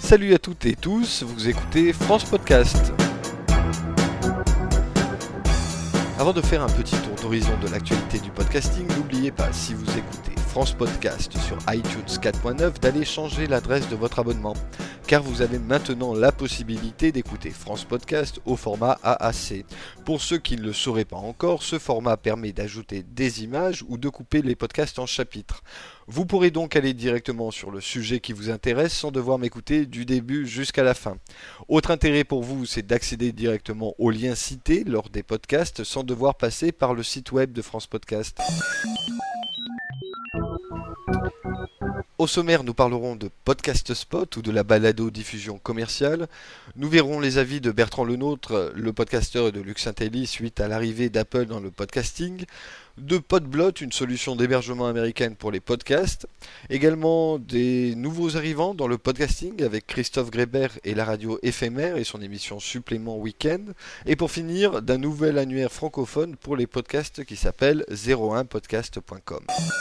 Salut à toutes et tous, vous écoutez France Podcast. Avant de faire un petit tour d'horizon de l'actualité du podcasting, n'oubliez pas, si vous écoutez France Podcast sur iTunes 4.9, d'aller changer l'adresse de votre abonnement, car vous avez maintenant la possibilité d'écouter France Podcast au format AAC. Pour ceux qui ne le sauraient pas encore, ce format permet d'ajouter des images ou de couper les podcasts en chapitres. Vous pourrez donc aller directement sur le sujet qui vous intéresse sans devoir m'écouter du début jusqu'à la fin. Autre intérêt pour vous, c'est d'accéder directement aux liens cités lors des podcasts sans devoir passer par le site web de France Podcast. Au sommaire, nous parlerons de Podcast Spot ou de la balado-diffusion commerciale. Nous verrons les avis de Bertrand Lenôtre, le podcasteur de Luxintelli suite à l'arrivée d'Apple dans le podcasting. De Podblot, une solution d'hébergement américaine pour les podcasts. Également des nouveaux arrivants dans le podcasting avec Christophe Grébert et la radio éphémère et son émission Supplément Week-end. Et pour finir, d'un nouvel annuaire francophone pour les podcasts qui s'appelle 01podcast.com.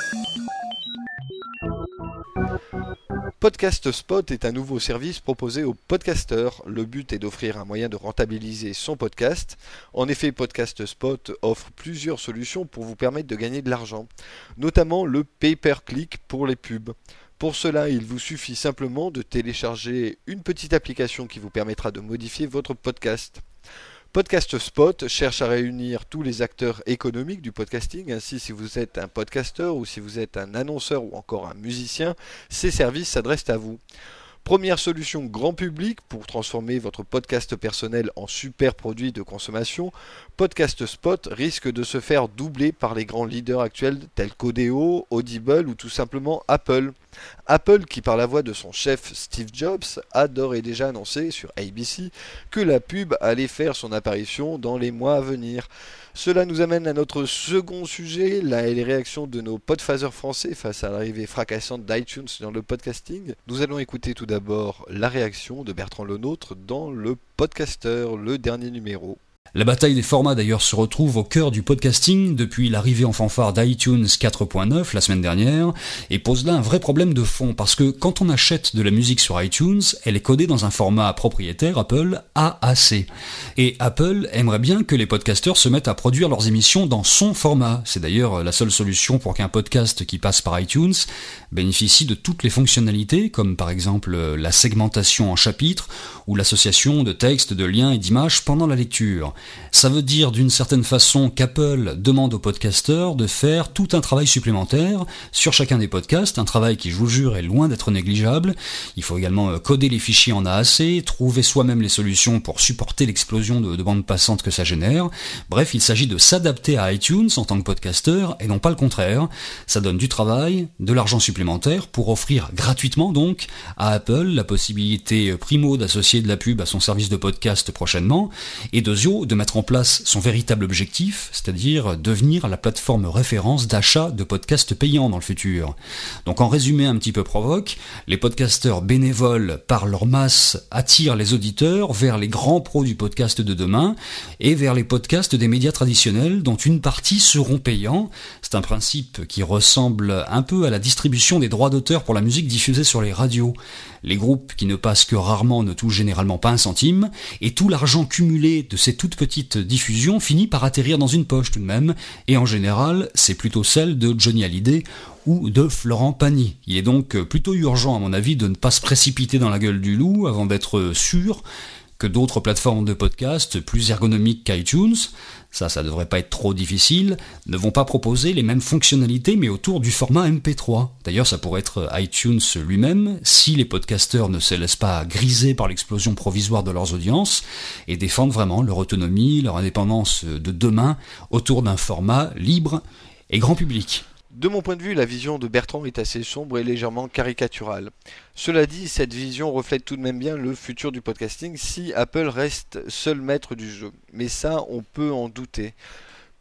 Podcast Spot est un nouveau service proposé aux podcasteurs. Le but est d'offrir un moyen de rentabiliser son podcast. En effet, Podcast Spot offre plusieurs solutions pour vous permettre de gagner de l'argent, notamment le pay-per-click pour les pubs. Pour cela, il vous suffit simplement de télécharger une petite application qui vous permettra de modifier votre podcast. Podcast Spot cherche à réunir tous les acteurs économiques du podcasting, ainsi si vous êtes un podcasteur ou si vous êtes un annonceur ou encore un musicien, ces services s'adressent à vous. Première solution grand public pour transformer votre podcast personnel en super produit de consommation, Podcast Spot risque de se faire doubler par les grands leaders actuels tels qu'Odeo, Audible ou tout simplement Apple. Apple, qui par la voix de son chef Steve Jobs a d'ores et déjà annoncé sur ABC que la pub allait faire son apparition dans les mois à venir. Cela nous amène à notre second sujet, les réactions de nos podphasers français face à l'arrivée fracassante d'iTunes dans le podcasting. Nous allons écouter tout d'abord la réaction de Bertrand Lenôtre dans le Podcasteur, le dernier numéro. La bataille des formats d'ailleurs se retrouve au cœur du podcasting depuis l'arrivée en fanfare d'iTunes 4.9 la semaine dernière et pose là un vrai problème de fond parce que quand on achète de la musique sur iTunes, elle est codée dans un format propriétaire Apple AAC. Et Apple aimerait bien que les podcasteurs se mettent à produire leurs émissions dans son format. C'est d'ailleurs la seule solution pour qu'un podcast qui passe par iTunes bénéficie de toutes les fonctionnalités comme par exemple la segmentation en chapitres ou l'association de textes, de liens et d'images pendant la lecture. Ça veut dire d'une certaine façon qu'Apple demande aux podcasteurs de faire tout un travail supplémentaire sur chacun des podcasts, un travail qui, je vous jure, est loin d'être négligeable. Il faut également coder les fichiers en AAC, trouver soi-même les solutions pour supporter l'explosion de bandes passantes que ça génère. Bref, il s'agit de s'adapter à iTunes en tant que podcasteur et non pas le contraire. Ça donne du travail, de l'argent supplémentaire pour offrir gratuitement donc à Apple la possibilité primo d'associer de la pub à son service de podcast prochainement et deuxio de mettre en place son véritable objectif, c'est-à-dire devenir la plateforme référence d'achat de podcasts payants dans le futur. Donc en résumé un petit peu provoque, les podcasteurs bénévoles par leur masse attirent les auditeurs vers les grands pros du podcast de demain et vers les podcasts des médias traditionnels dont une partie seront payants. C'est un principe qui ressemble un peu à la distribution des droits d'auteur pour la musique diffusée sur les radios. Les groupes qui ne passent que rarement ne touchent généralement pas un centime et tout l'argent cumulé de ces toutes petites diffusions finit par atterrir dans une poche tout de même, et en général, c'est plutôt celle de Johnny Hallyday ou de Florent Pagny. Il est donc plutôt urgent, à mon avis, de ne pas se précipiter dans la gueule du loup avant d'être sûr que d'autres plateformes de podcast plus ergonomiques qu'iTunes, ça devrait pas être trop difficile, ne vont pas proposer les mêmes fonctionnalités mais autour du format MP3. D'ailleurs, ça pourrait être iTunes lui-même si les podcasteurs ne se laissent pas griser par l'explosion provisoire de leurs audiences et défendent vraiment leur autonomie, leur indépendance de demain autour d'un format libre et grand public. De mon point de vue, la vision de Bertrand est assez sombre et légèrement caricaturale. Cela dit, cette vision reflète tout de même bien le futur du podcasting si Apple reste seul maître du jeu. Mais ça, on peut en douter.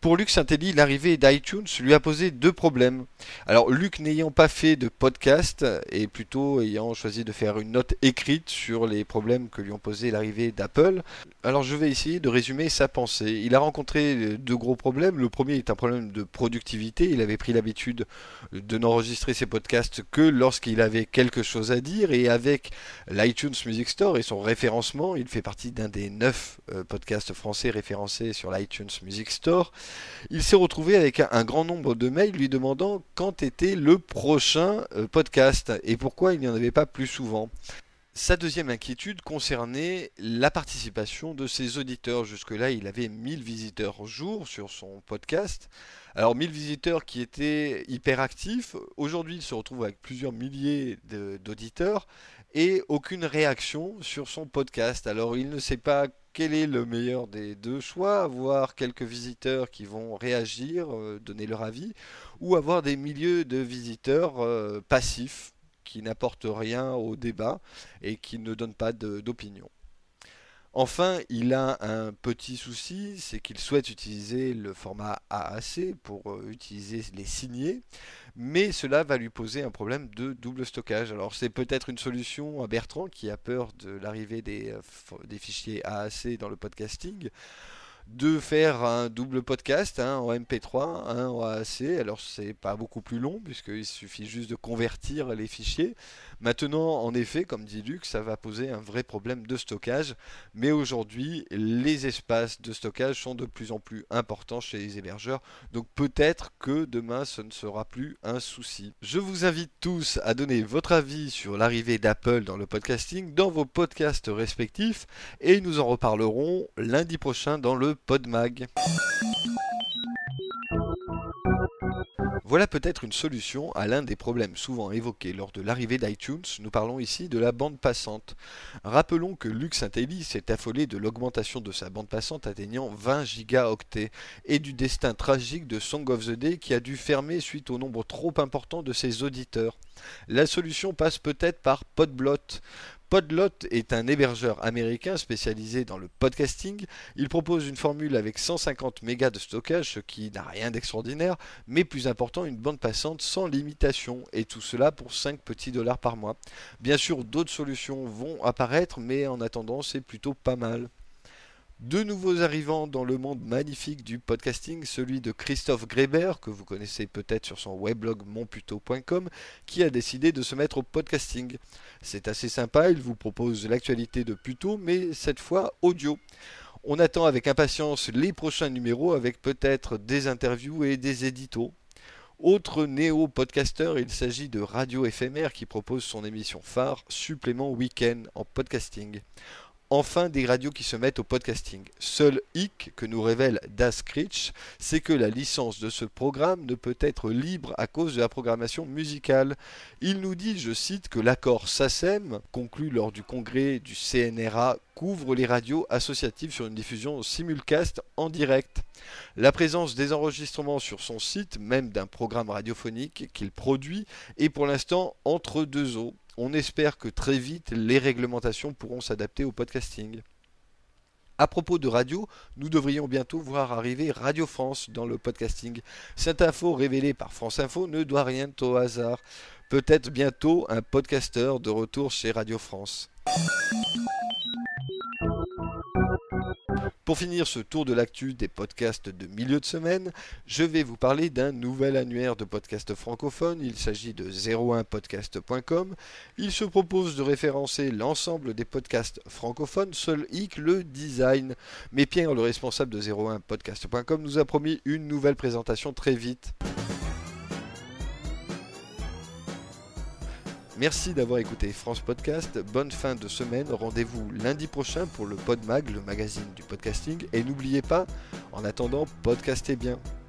Pour Luc Saintelli, l'arrivée d'iTunes lui a posé 2 problèmes. Alors Luc n'ayant pas fait de podcast et plutôt ayant choisi de faire une note écrite sur les problèmes que lui ont posé l'arrivée d'Apple, alors je vais essayer de résumer sa pensée. Il a rencontré 2 gros problèmes. Le premier est un problème de productivité. Il avait pris l'habitude de n'enregistrer ses podcasts que lorsqu'il avait quelque chose à dire, et avec l'iTunes Music Store et son référencement, il fait partie d'un des 9 podcasts français référencés sur l'iTunes Music Store. Il s'est retrouvé avec un grand nombre de mails lui demandant quand était le prochain podcast et pourquoi il n'y en avait pas plus souvent. Sa deuxième inquiétude concernait la participation de ses auditeurs. Jusque-là, il avait 1000 visiteurs jour sur son podcast. Alors 1000 visiteurs qui étaient hyper actifs. Aujourd'hui, il se retrouve avec plusieurs milliers d'auditeurs et aucune réaction sur son podcast. Alors il ne sait pas quel est le meilleur des 2 choix, avoir quelques visiteurs qui vont réagir, donner leur avis, ou avoir des milliers de visiteurs passifs qui n'apportent rien au débat et qui ne donnent pas d'opinion. Enfin, il a un petit souci, c'est qu'il souhaite utiliser le format AAC pour utiliser les signés, mais cela va lui poser un problème de double stockage. Alors c'est peut-être une solution à Bertrand qui a peur de l'arrivée des fichiers AAC dans le podcasting, de faire un double podcast, un en MP3, un en AAC. Alors c'est pas beaucoup plus long puisqu'il suffit juste de convertir les fichiers. Maintenant, en effet, comme dit Luc, ça va poser un vrai problème de stockage, mais aujourd'hui les espaces de stockage sont de plus en plus importants chez les hébergeurs, donc peut-être que demain ce ne sera plus un souci. Je vous invite tous à donner votre avis sur l'arrivée d'Apple dans le podcasting dans vos podcasts respectifs, et nous en reparlerons lundi prochain dans le PodMag. Voilà peut-être une solution à l'un des problèmes souvent évoqués lors de l'arrivée d'iTunes. Nous parlons ici de la bande passante. Rappelons que Luc Saintelli s'est affolé de l'augmentation de sa bande passante atteignant 20 gigaoctets et du destin tragique de Song of the Day qui a dû fermer suite au nombre trop important de ses auditeurs. La solution passe peut-être par Podblot. Podblot est un hébergeur américain spécialisé dans le podcasting. Il propose une formule avec 150 mégas de stockage, ce qui n'a rien d'extraordinaire, mais plus important, une bande passante sans limitation, et tout cela pour 5 petits dollars par mois. Bien sûr, d'autres solutions vont apparaître, mais en attendant, c'est plutôt pas mal. 2 nouveaux arrivants dans le monde magnifique du podcasting, celui de Christophe Greber, que vous connaissez peut-être sur son weblog monputo.com, qui a décidé de se mettre au podcasting. C'est assez sympa, il vous propose l'actualité de Puto, mais cette fois audio. On attend avec impatience les prochains numéros avec peut-être des interviews et des éditos. Autre néo-podcasteur, il s'agit de Radio Éphémère qui propose son émission phare, Supplément Week-end en podcasting. Enfin, des radios qui se mettent au podcasting. Seul hic que nous révèle Das Screech, c'est que la licence de ce programme ne peut être libre à cause de la programmation musicale. Il nous dit, je cite, que l'accord SACEM, conclu lors du congrès du CNRA, couvre les radios associatives sur une diffusion simulcast en direct. La présence des enregistrements sur son site, même d'un programme radiophonique qu'il produit, est pour l'instant entre 2 eaux. On espère que très vite, les réglementations pourront s'adapter au podcasting. À propos de radio, nous devrions bientôt voir arriver Radio France dans le podcasting. Cette info révélée par France Info ne doit rien au hasard. Peut-être bientôt un podcasteur de retour chez Radio France. Pour finir ce tour de l'actu des podcasts de milieu de semaine, je vais vous parler d'un nouvel annuaire de podcasts francophones. Il s'agit de 01podcast.com. Il se propose de référencer l'ensemble des podcasts francophones, seul hic le design. Mais Pierre, le responsable de 01podcast.com, nous a promis une nouvelle présentation très vite. Merci d'avoir écouté France Podcast, bonne fin de semaine, rendez-vous lundi prochain pour le PodMag, le magazine du podcasting, et n'oubliez pas, en attendant, podcastez bien.